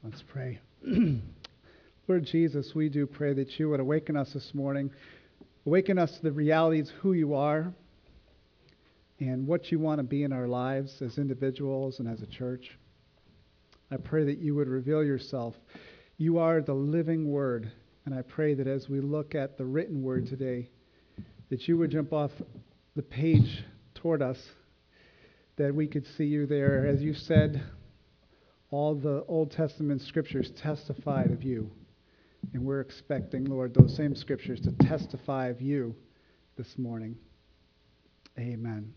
Let's pray. Lord Jesus, we do pray that you would awaken us this morning, awaken us to the realities of who you are and what you want to be in our lives as individuals and as a church. I pray that you would reveal yourself. You are the living word, and I pray that as we look at the written word today, that you would jump off the page toward us, that we could see you there. As you said, all the Old Testament scriptures testified of you. And we're expecting, Lord, those same scriptures to testify of you this morning. Amen.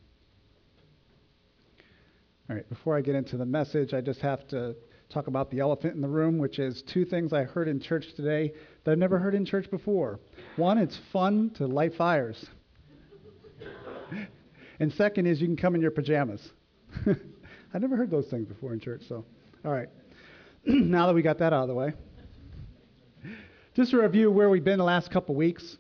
All right, before I get into the message, I just have to talk about the elephant in the room, which is two things I heard in church today that I've never heard in church before. One, it's fun to light fires. And second is you can come in your pajamas. I never heard those things before in church, so all right. Now that we got that out of the way. Just to review where we've been the last couple weeks.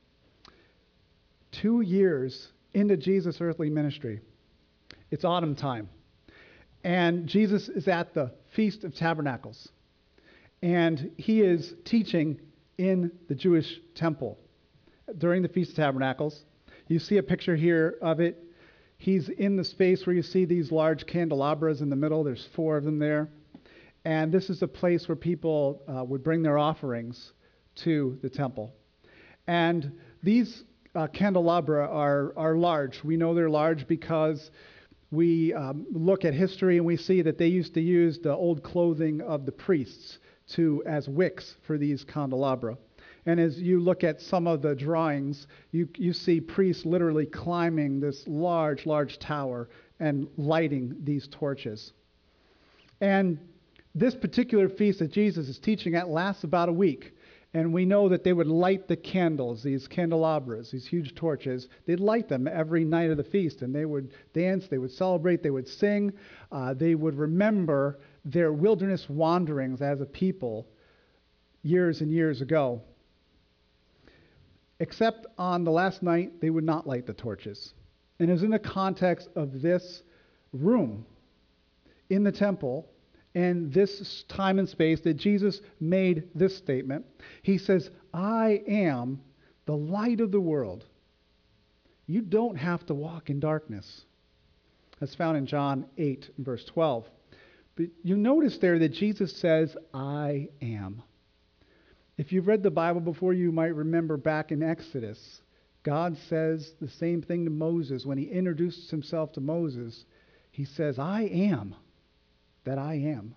2 years into Jesus' earthly ministry. It's autumn time. And Jesus is at the Feast of Tabernacles. And he is teaching in the Jewish temple during the Feast of Tabernacles. You see a picture here of it. He's in the space where you see these large candelabras in the middle. There's 4 of them there. And this is a place where people would bring their offerings to the temple. And these candelabra are large. We know they're large because we look at history and we see that they used to use the old clothing of the priests as wicks for these candelabra. And as you look at some of the drawings, you see priests literally climbing this large, large tower and lighting these torches. And this particular feast that Jesus is teaching at lasts about a week. And we know that they would light the candles, these candelabras, these huge torches. They'd light them every night of the feast, and they would dance, they would celebrate, they would sing. They would remember their wilderness wanderings as a people years and years ago. Except on the last night, they would not light the torches. And it was in the context of this room in the temple and this time and space that Jesus made this statement. He says, I am the light of the world. You don't have to walk in darkness. That's found in John 8, verse 12. But you notice there that Jesus says, I am. If you've read the Bible before, you might remember back in Exodus, God says the same thing to Moses. When he introduces himself to Moses, he says, I am that I am.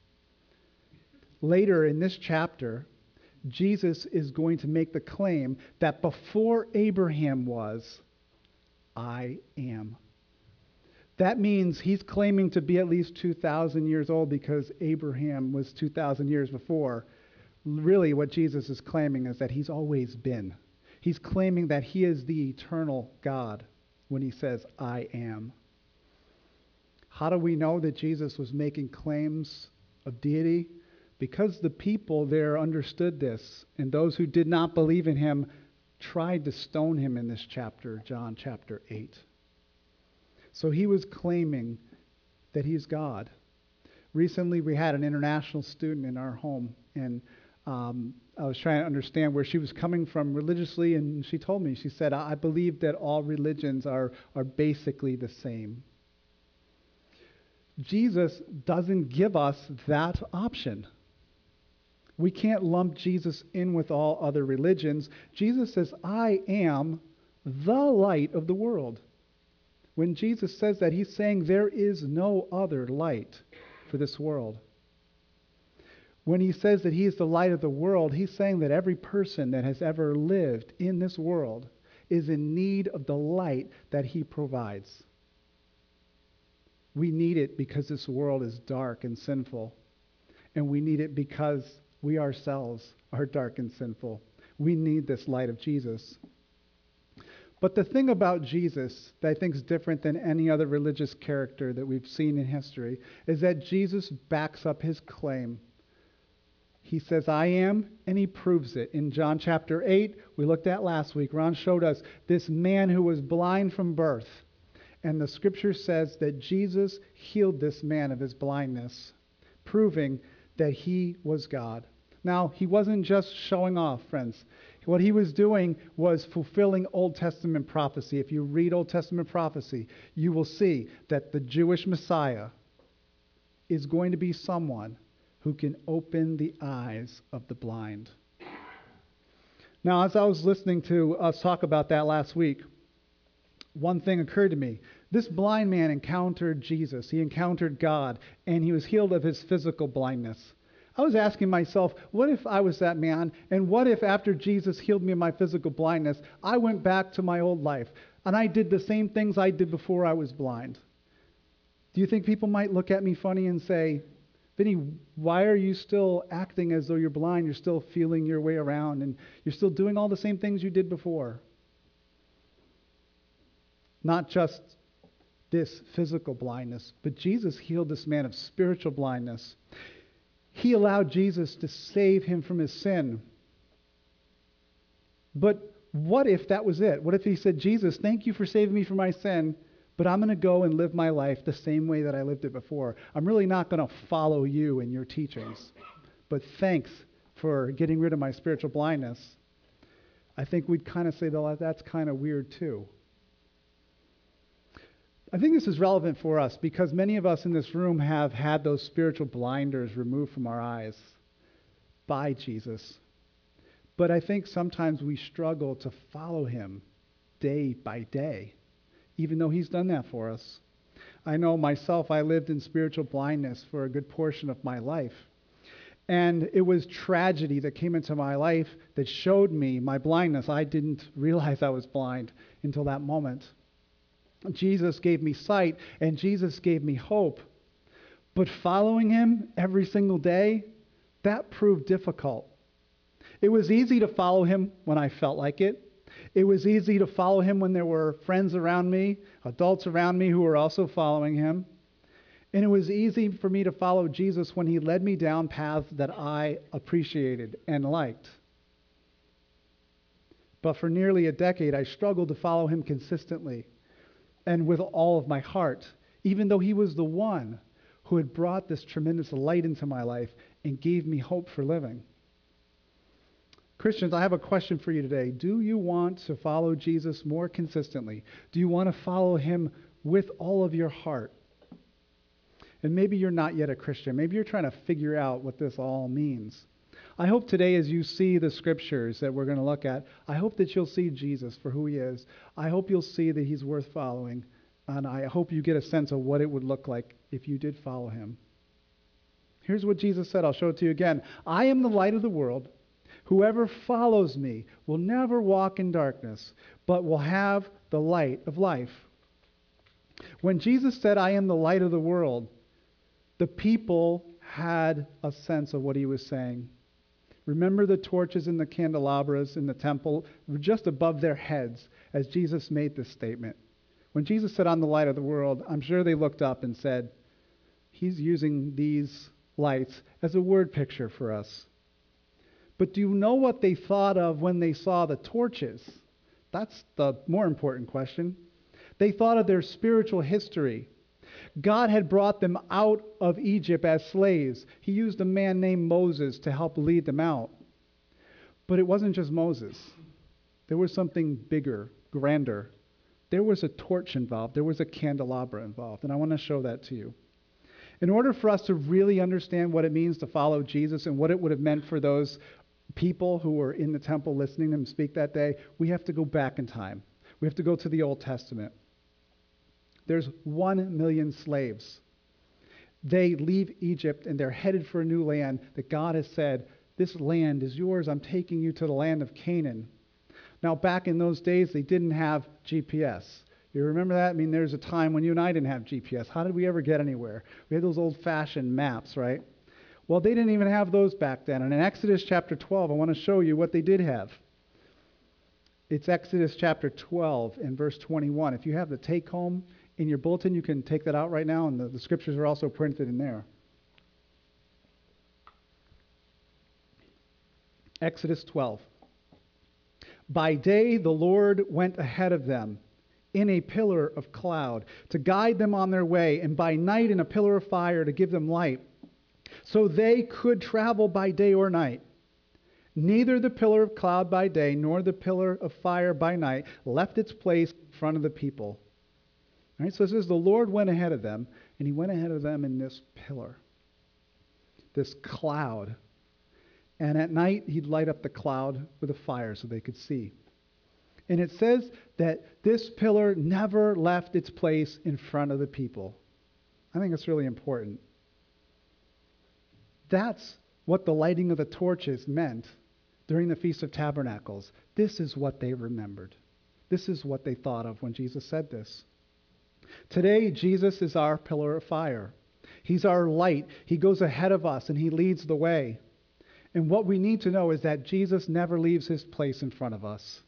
Later in this chapter, Jesus is going to make the claim that before Abraham was, I am. That means he's claiming to be at least 2,000 years old because Abraham was 2,000 years before. Really, what Jesus is claiming is that he's always been. He's claiming that he is the eternal God when he says, I am. How do we know that Jesus was making claims of deity? Because the people there understood this, and those who did not believe in him tried to stone him in this chapter, John chapter 8. So he was claiming that he's God. Recently, we had an international student in our home, and I was trying to understand where she was coming from religiously, and she told me, she said, I believe that all religions are basically the same. Jesus doesn't give us that option. We can't lump Jesus in with all other religions. Jesus says, I am the light of the world. When Jesus says that, he's saying there is no other light for this world. When he says that he is the light of the world, he's saying that every person that has ever lived in this world is in need of the light that he provides. We need it because this world is dark and sinful. And we need it because we ourselves are dark and sinful. We need this light of Jesus. But the thing about Jesus that I think is different than any other religious character that we've seen in history is that Jesus backs up his claim. He says, I am, and he proves it. In John chapter 8, we looked at last week, Ron showed us this man who was blind from birth. And the scripture says that Jesus healed this man of his blindness, proving that he was God. Now, he wasn't just showing off, friends. What he was doing was fulfilling Old Testament prophecy. If you read Old Testament prophecy, you will see that the Jewish Messiah is going to be someone who can open the eyes of the blind. Now, as I was listening to us talk about that last week, one thing occurred to me. This blind man encountered Jesus. He encountered God, and he was healed of his physical blindness. I was asking myself, what if I was that man, and what if after Jesus healed me of my physical blindness, I went back to my old life, and I did the same things I did before I was blind? Do you think people might look at me funny and say, Vinny, why are you still acting as though you're blind? You're still feeling your way around, and you're still doing all the same things you did before. Not just this physical blindness, but Jesus healed this man of spiritual blindness. He allowed Jesus to save him from his sin. But what if that was it? What if he said, Jesus, thank you for saving me from my sin, but I'm going to go and live my life the same way that I lived it before. I'm really not going to follow you and your teachings. But thanks for getting rid of my spiritual blindness. I think we'd kind of say, well, that's kind of weird too. I think this is relevant for us because many of us in this room have had those spiritual blinders removed from our eyes by Jesus. But I think sometimes we struggle to follow him day by day, even though he's done that for us. I know myself, I lived in spiritual blindness for a good portion of my life. And it was tragedy that came into my life that showed me my blindness. I didn't realize I was blind until that moment. Jesus gave me sight, and Jesus gave me hope. But following him every single day, that proved difficult. It was easy to follow him when I felt like it. It was easy to follow him when there were friends around me, adults around me who were also following him. And it was easy for me to follow Jesus when he led me down paths that I appreciated and liked. But for nearly a decade, I struggled to follow him consistently and with all of my heart, even though he was the one who had brought this tremendous light into my life and gave me hope for living. Christians, I have a question for you today. Do you want to follow Jesus more consistently? Do you want to follow him with all of your heart? And maybe you're not yet a Christian. Maybe you're trying to figure out what this all means. I hope today as you see the scriptures that we're going to look at, I hope that you'll see Jesus for who he is. I hope you'll see that he's worth following. And I hope you get a sense of what it would look like if you did follow him. Here's what Jesus said. I'll show it to you again. I am the light of the world. Whoever follows me will never walk in darkness, but will have the light of life. When Jesus said, I am the light of the world, the people had a sense of what he was saying. Remember the torches and the candelabras in the temple were just above their heads as Jesus made this statement. When Jesus said, I'm the light of the world, I'm sure they looked up and said, he's using these lights as a word picture for us. But do you know what they thought of when they saw the torches? That's the more important question. They thought of their spiritual history. God had brought them out of Egypt as slaves. He used a man named Moses to help lead them out. But it wasn't just Moses. There was something bigger, grander. There was a torch involved. There was a candelabra involved. And I want to show that to you. In order for us to really understand what it means to follow Jesus and what it would have meant for those people who were in the temple listening to him speak that day, we have to go back in time. We have to go to the Old Testament. There's 1 million slaves. They leave Egypt and they're headed for a new land that God has said, this land is yours. I'm taking you to the land of Canaan. Now, back in those days, they didn't have GPS. You remember that? I mean, there's a time when you and I didn't have GPS. How did we ever get anywhere? We had those old-fashioned maps, right? Well, they didn't even have those back then. And in Exodus chapter 12, I want to show you what they did have. It's Exodus chapter 12 and verse 21. If you have the take-home in your bulletin, you can take that out right now, and the scriptures are also printed in there. Exodus 12. By day the Lord went ahead of them in a pillar of cloud to guide them on their way, and by night in a pillar of fire to give them light, so they could travel by day or night. Neither the pillar of cloud by day nor the pillar of fire by night left its place in front of the people. All right, so it says the Lord went ahead of them, and he went ahead of them in this pillar, this cloud. And at night, he'd light up the cloud with a fire so they could see. And it says that this pillar never left its place in front of the people. I think it's really important. That's what the lighting of the torches meant during the Feast of Tabernacles. This is what they remembered. This is what they thought of when Jesus said this. Today, Jesus is our pillar of fire. He's our light. He goes ahead of us and he leads the way. And what we need to know is that Jesus never leaves his place in front of us.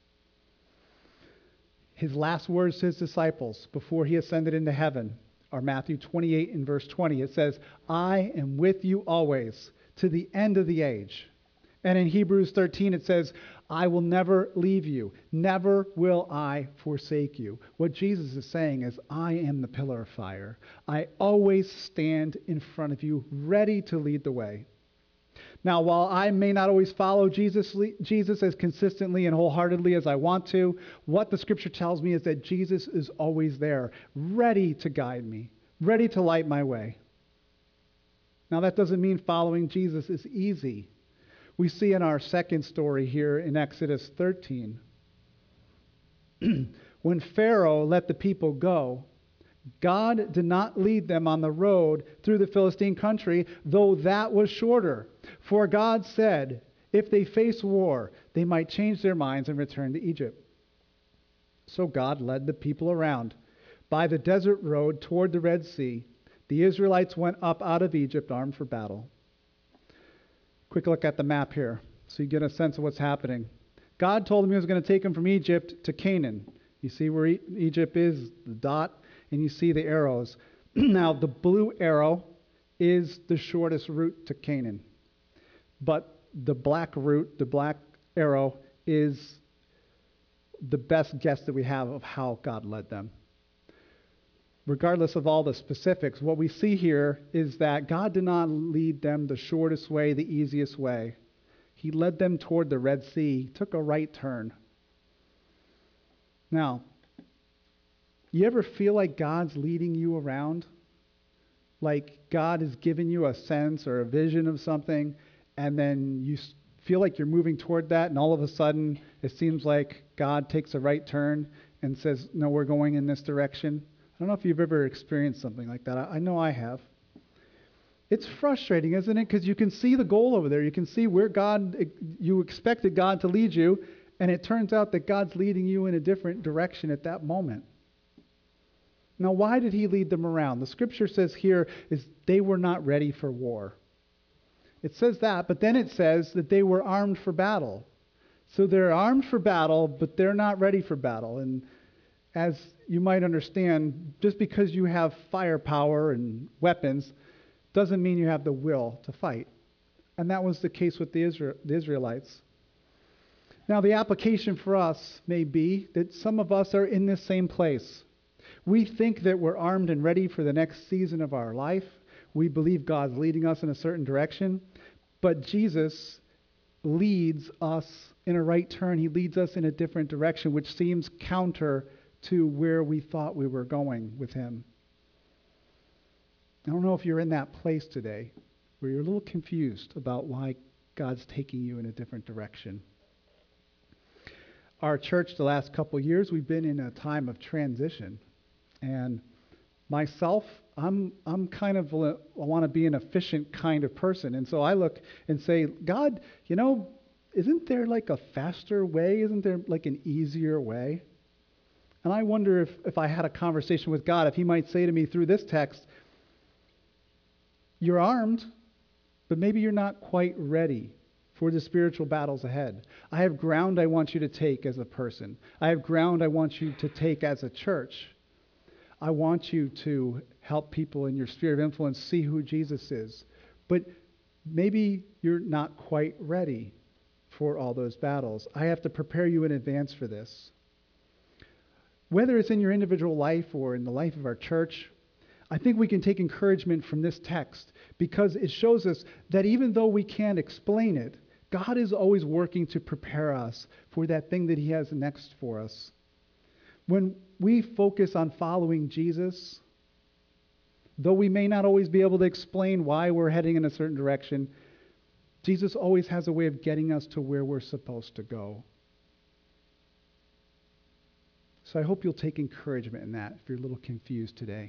His last words to his disciples before he ascended into heaven are Matthew 28 and verse 20. It says, I am with you always to the end of the age. And in Hebrews 13, it says, I will never leave you. Never will I forsake you. What Jesus is saying is, I am the pillar of fire. I always stand in front of you, ready to lead the way. Now, while I may not always follow Jesus as consistently and wholeheartedly as I want to, what the scripture tells me is that Jesus is always there, ready to guide me, ready to light my way. Now, that doesn't mean following Jesus is easy. We see in our second story here in Exodus 13, when Pharaoh let the people go, God did not lead them on the road through the Philistine country, though that was shorter. For God said, if they face war, they might change their minds and return to Egypt. So God led the people around by the desert road toward the Red Sea. The Israelites went up out of Egypt armed for battle. Quick look at the map here so you get a sense of what's happening. God told them he was going to take them from Egypt to Canaan. You see where Egypt is, the dot, and you see the arrows. Now, the blue arrow is the shortest route to Canaan. But the black route, the black arrow, is the best guess that we have of how God led them. Regardless of all the specifics, what we see here is that God did not lead them the shortest way, the easiest way. He led them toward the Red Sea, took a right turn. Now, you ever feel like God's leading you around? Like God has given you a sense or a vision of something, and then you feel like you're moving toward that, and all of a sudden it seems like God takes a right turn and says, no, we're going in this direction. I don't know if you've ever experienced something like that. I know I have. It's frustrating, isn't it? Because you can see the goal over there. You can see where you expected God to lead you, and it turns out that God's leading you in a different direction at that moment. Now, why did he lead them around? The scripture says here is they were not ready for war. It says that, but then it says that they were armed for battle. So they're armed for battle, but they're not ready for battle. And as you might understand, just because you have firepower and weapons doesn't mean you have the will to fight. And that was the case with the Israelites. Now, the application for us may be that some of us are in this same place. We think that we're armed and ready for the next season of our life. We believe God's leading us in a certain direction. But Jesus leads us in a right turn. He leads us in a different direction, which seems counter to where we thought we were going with him. I don't know if you're in that place today where you're a little confused about why God's taking you in a different direction. Our church, the last couple of years, we've been in a time of transition. And myself, I'm kind of, I want to be an efficient kind of person. And so I look and say, God, isn't there like a faster way? Isn't there like an easier way? And I wonder if I had a conversation with God, if he might say to me through this text, you're armed, but maybe you're not quite ready for the spiritual battles ahead. I have ground I want you to take as a person. I have ground I want you to take as a church. I want you to help people in your sphere of influence see who Jesus is. But maybe you're not quite ready for all those battles. I have to prepare you in advance for this. Whether it's in your individual life or in the life of our church, I think we can take encouragement from this text because it shows us that even though we can't explain it, God is always working to prepare us for that thing that he has next for us. When we focus on following Jesus, though we may not always be able to explain why we're heading in a certain direction, Jesus always has a way of getting us to where we're supposed to go. So I hope you'll take encouragement in that if you're a little confused today.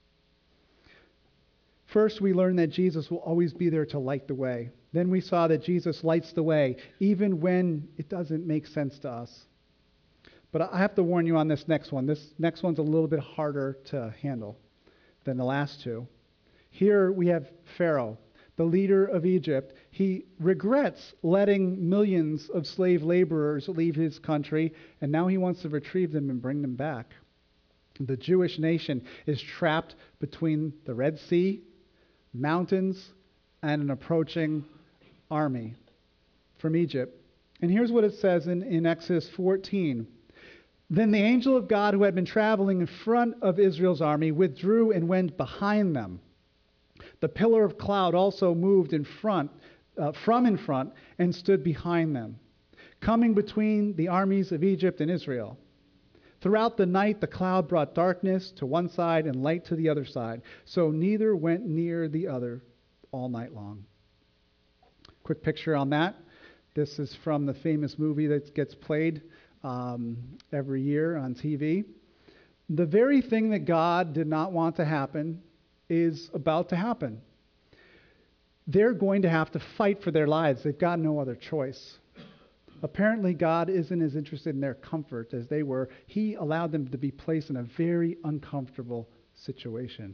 First, we learned that Jesus will always be there to light the way. Then we saw that Jesus lights the way, even when it doesn't make sense to us. But I have to warn you on this next one. This next one's a little bit harder to handle than the last two. Here we have Pharaoh, the leader of Egypt. He regrets letting millions of slave laborers leave his country, and now he wants to retrieve them and bring them back. The Jewish nation is trapped between the Red Sea, mountains, and an approaching army from Egypt. And here's what it says in Exodus 14. Then the angel of God who had been traveling in front of Israel's army withdrew and went behind them. The pillar of cloud also moved from in front and stood behind them, coming between the armies of Egypt and Israel. Throughout the night, the cloud brought darkness to one side and light to the other side, so neither went near the other all night long. Quick picture on that. This is from the famous movie that gets played every year on TV. The very thing that God did not want to happen is about to happen. They're going to have to fight for their lives. They've got no other choice. Apparently, God isn't as interested in their comfort as they were. He allowed them to be placed in a very uncomfortable situation.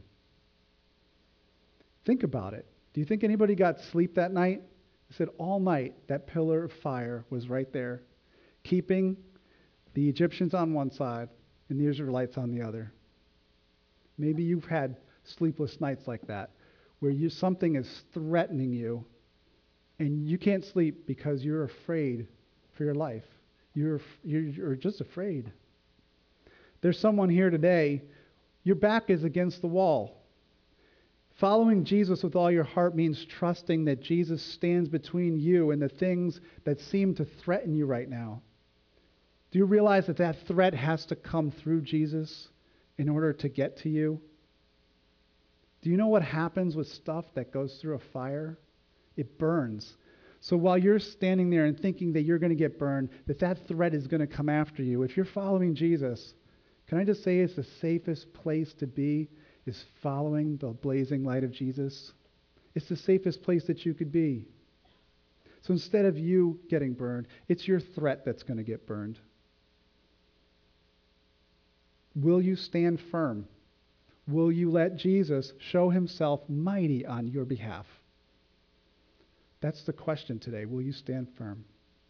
Think about it. Do you think anybody got sleep that night? They said all night that pillar of fire was right there, keeping the Egyptians on one side and the Israelites on the other. Maybe you've had sleepless nights like that, where something is threatening you, and you can't sleep because you're afraid for your life. You're just afraid. There's someone here today, your back is against the wall. Following Jesus with all your heart means trusting that Jesus stands between you and the things that seem to threaten you right now. Do you realize that that threat has to come through Jesus in order to get to you? Do you know what happens with stuff that goes through a fire? It burns. So while you're standing there and thinking that you're going to get burned, that threat is going to come after you, if you're following Jesus, can I just say it's the safest place to be is following the blazing light of Jesus? It's the safest place that you could be. So instead of you getting burned, it's your threat that's going to get burned. Will you stand firm? Will you let Jesus show himself mighty on your behalf? That's the question today. Will you stand firm?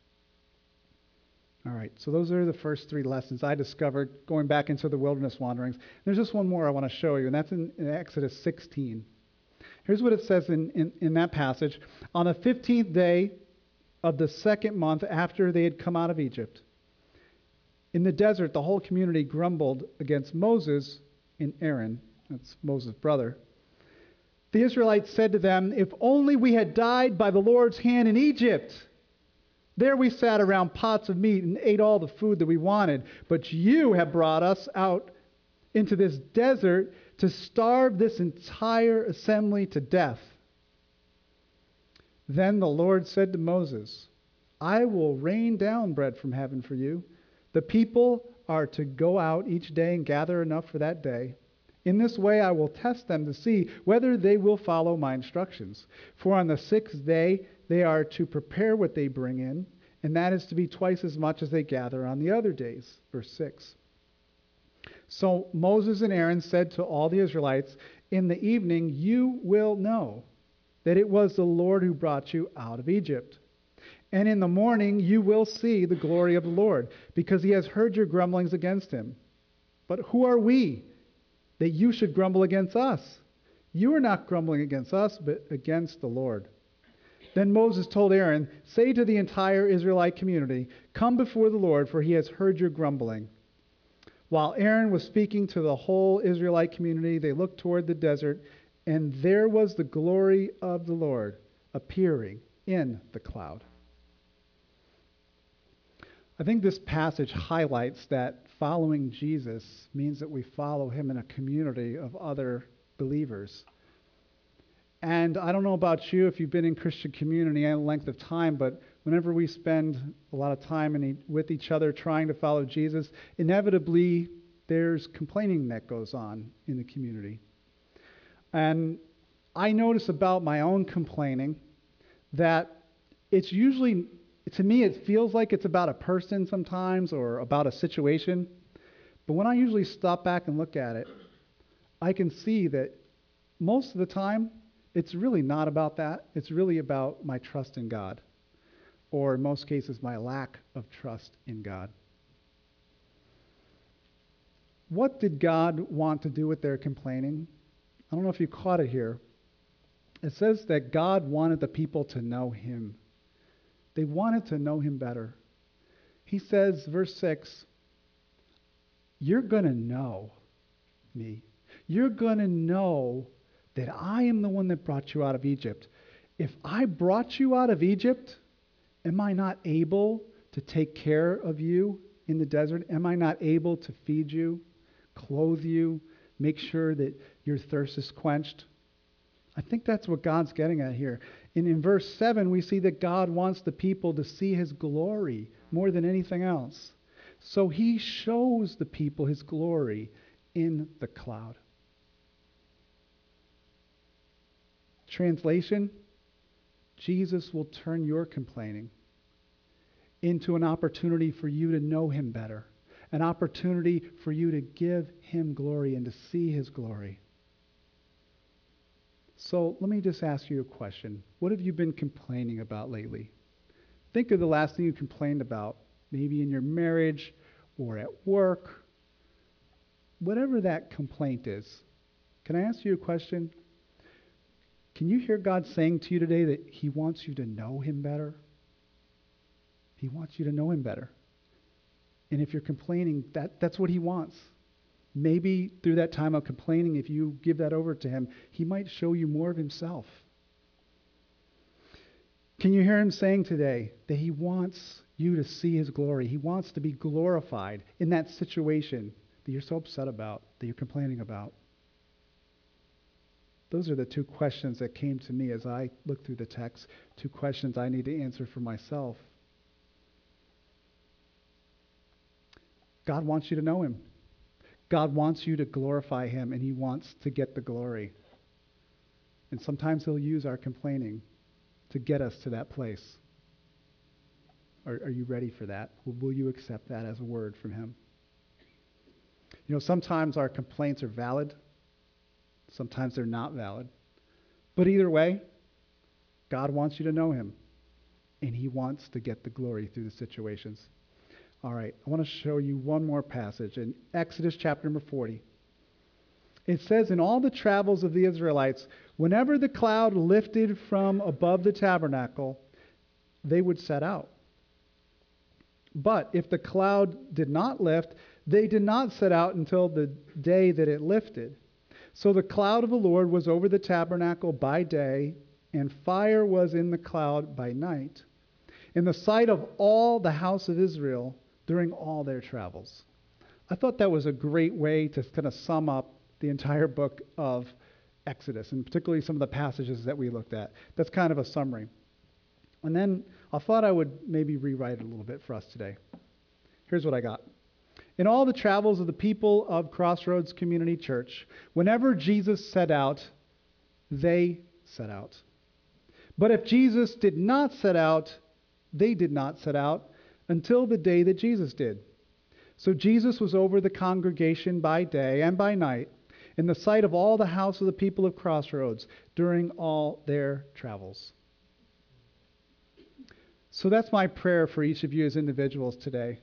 All right, so those are the first three lessons I discovered going back into the wilderness wanderings. There's just one more I want to show you, and that's in Exodus 16. Here's what it says in that passage. On the 15th day of the second month after they had come out of Egypt, in the desert, the whole community grumbled against Moses and Aaron. That's Moses' brother. The Israelites said to them, "If only we had died by the Lord's hand in Egypt. There we sat around pots of meat and ate all the food that we wanted. But you have brought us out into this desert to starve this entire assembly to death." Then the Lord said to Moses, "I will rain down bread from heaven for you. The people are to go out each day and gather enough for that day. In this way I will test them to see whether they will follow my instructions. For on the sixth day they are to prepare what they bring in, and that is to be twice as much as they gather on the other days." Verse 6. So Moses and Aaron said to all the Israelites, "In the evening you will know that it was the Lord who brought you out of Egypt. And in the morning you will see the glory of the Lord, because he has heard your grumblings against him. But who are we that you should grumble against us? You are not grumbling against us, but against the Lord." Then Moses told Aaron, "Say to the entire Israelite community, 'Come before the Lord, for he has heard your grumbling.' While Aaron was speaking to the whole Israelite community, they looked toward the desert, and there was the glory of the Lord appearing in the cloud. I think this passage highlights that following Jesus means that we follow him in a community of other believers. And I don't know about you if you've been in Christian community any length of time, but whenever we spend a lot of time with each other trying to follow Jesus, inevitably there's complaining that goes on in the community. And I notice about my own complaining that it's usually, to me, it feels like it's about a person sometimes or about a situation. But when I usually stop back and look at it, I can see that most of the time, it's really not about that. It's really about my trust in God, or in most cases, my lack of trust in God. What did God want to do with their complaining? I don't know if you caught it here. It says that God wanted the people to know him. They wanted to know him better. He says, verse 6, you're going to know me. You're going to know that I am the one that brought you out of Egypt. If I brought you out of Egypt, am I not able to take care of you in the desert? Am I not able to feed you, clothe you, make sure that your thirst is quenched? I think that's what God's getting at here. And in verse 7, we see that God wants the people to see his glory more than anything else. So he shows the people his glory in the cloud. Translation, Jesus will turn your complaining into an opportunity for you to know him better, an opportunity for you to give him glory and to see his glory. So let me just ask you a question. What have you been complaining about lately? Think of the last thing you complained about, maybe in your marriage or at work, whatever that complaint is. Can I ask you a question? Can you hear God saying to you today that he wants you to know him better? He wants you to know him better. And if you're complaining, that's what he wants. Maybe through that time of complaining, if you give that over to him, he might show you more of himself. Can you hear him saying today that he wants you to see his glory? He wants to be glorified in that situation that you're so upset about, that you're complaining about. Those are the two questions that came to me as I looked through the text, two questions I need to answer for myself. God wants you to know him. God wants you to glorify him, and he wants to get the glory. And sometimes he'll use our complaining to get us to that place. Are you ready for that? Will you accept that as a word from him? You know, sometimes our complaints are valid. Sometimes they're not valid. But either way, God wants you to know him, and he wants to get the glory through the situations. All right, I want to show you one more passage in Exodus chapter number 40. It says, in all the travels of the Israelites, whenever the cloud lifted from above the tabernacle, they would set out. But if the cloud did not lift, they did not set out until the day that it lifted. So the cloud of the Lord was over the tabernacle by day, and fire was in the cloud by night, in the sight of all the house of Israel during all their travels. I thought that was a great way to kind of sum up the entire book of Exodus, and particularly some of the passages that we looked at. That's kind of a summary. And then I thought I would maybe rewrite it a little bit for us today. Here's what I got. In all the travels of the people of Crossroads Community Church, whenever Jesus set out, they set out. But if Jesus did not set out, they did not set out until the day that Jesus did. So Jesus was over the congregation by day and by night, in the sight of all the house of the people of Crossroads during all their travels. So that's my prayer for each of you as individuals today,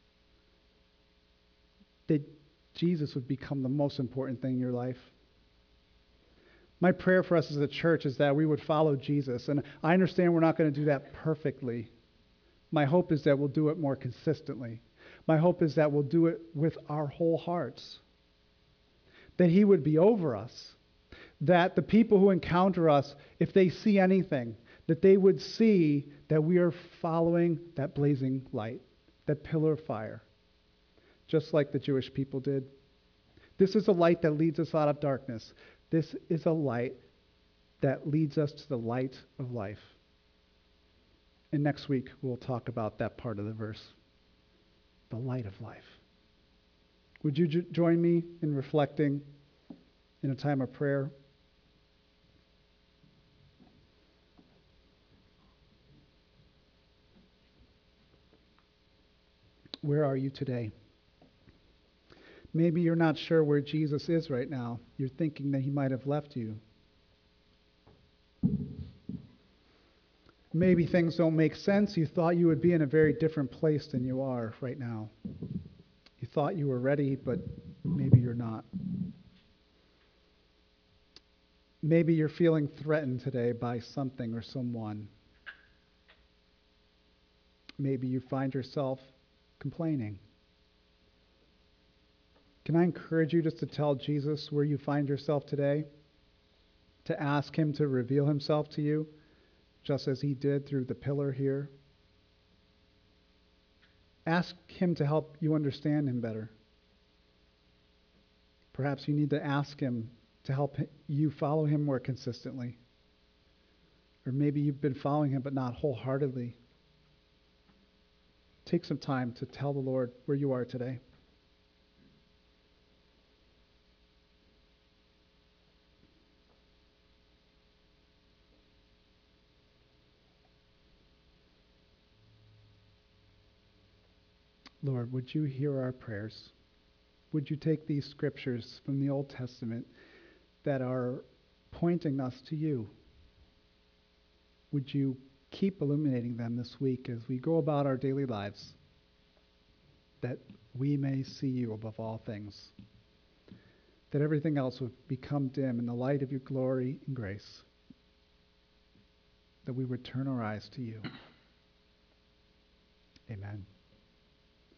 that Jesus would become the most important thing in your life. My prayer for us as a church is that we would follow Jesus. And I understand we're not going to do that perfectly. My hope is that we'll do it more consistently. My hope is that we'll do it with our whole hearts, that he would be over us, that the people who encounter us, if they see anything, that they would see that we are following that blazing light, that pillar of fire, just like the Jewish people did. This is a light that leads us out of darkness. This is a light that leads us to the light of life. And next week, we'll talk about that part of the verse, the light of life. Would you join me in reflecting in a time of prayer? Where are you today? Maybe you're not sure where Jesus is right now. You're thinking that he might have left you. Maybe things don't make sense. You thought you would be in a very different place than you are right now. You thought you were ready, but maybe you're not. Maybe you're feeling threatened today by something or someone. Maybe you find yourself complaining. Can I encourage you just to tell Jesus where you find yourself today? To ask him to reveal himself to you, just as he did through the pillar here? Ask him to help you understand him better. Perhaps you need to ask him to help you follow him more consistently. Or maybe you've been following him but not wholeheartedly. Take some time to tell the Lord where you are today. Lord, would you hear our prayers? Would you take these scriptures from the Old Testament that are pointing us to you? Would you keep illuminating them this week as we go about our daily lives, that we may see you above all things, that everything else would become dim in the light of your glory and grace, that we would turn our eyes to you. Amen.